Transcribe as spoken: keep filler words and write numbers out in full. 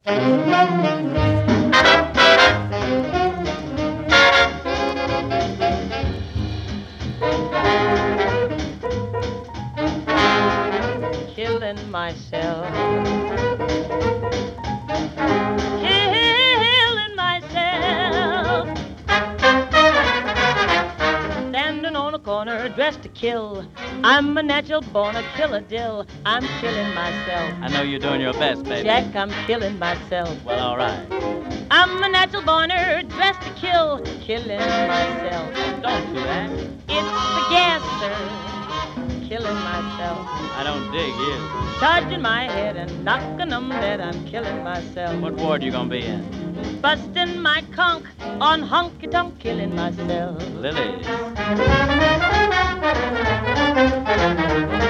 Killing myself. Killing myself. Standing on a corner, dressed to kill. I'm a natural born a killer dill. I'm killing myself. I know you're doing your best, baby. Jack, I'm killing myself. Well, all right. I'm a natural borner, dressed to kill. Killing myself. Don't do that. It's the gas, sir. Killing myself. I don't dig you. Charging my head and knocking them dead. I'm killing myself. What ward you gonna be in? Busting my conch on honky-tonk, killing myself. Lilies.